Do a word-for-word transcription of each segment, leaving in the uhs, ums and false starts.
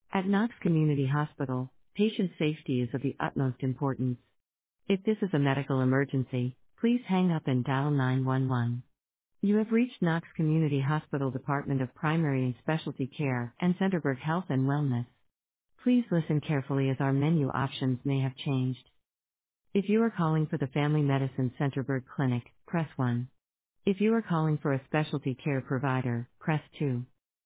At Knox Community Hospital, patient safety is of the utmost importance. If this is a medical emergency, please hang up and dial nine one one. You have reached Knox Community Hospital Department of Primary and Specialty Care and Centerburg Health and Wellness. Please listen carefully as our menu options may have changed. If you are calling for the Family Medicine Centerburg Clinic, press one. If you are calling for a specialty care provider, press two.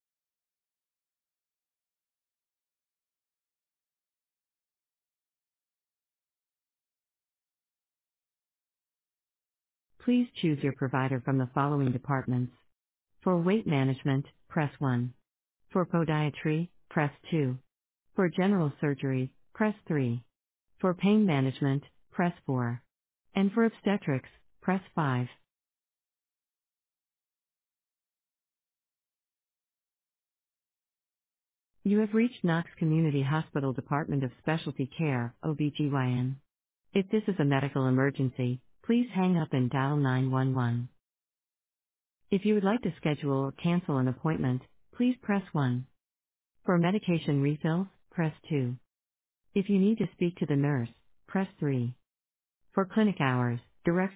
Please choose your provider from the following departments. For weight management, press one. For podiatry, press two. For general surgery, press three. For pain management, press four. And for obstetrics, press five. You have reached Knox Community Hospital Department of Specialty Care, O B G Y N. If this is a medical emergency, please hang up and dial nine one one. If you would like to schedule or cancel an appointment, please press one. For medication refills, press two. If you need to speak to the nurse, press three. For clinic hours, direct.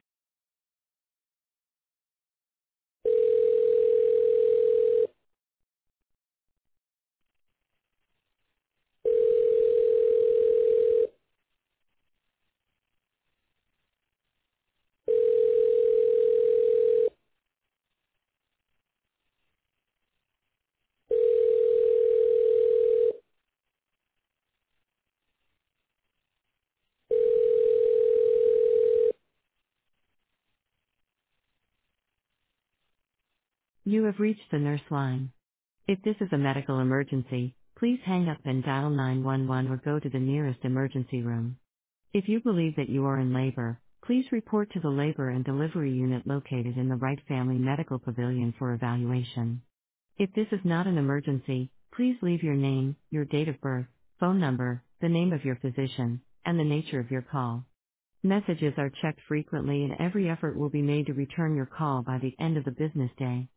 You have reached the nurse line. If this is a medical emergency, please hang up and dial nine one one or go to the nearest emergency room. If you believe that you are in labor, please report to the labor and delivery unit located in the Wright Family Medical Pavilion for evaluation. If this is not an emergency, please leave your name, your date of birth, phone number, the name of your physician, and the nature of your call. Messages are checked frequently and every effort will be made to return your call by the end of the business day.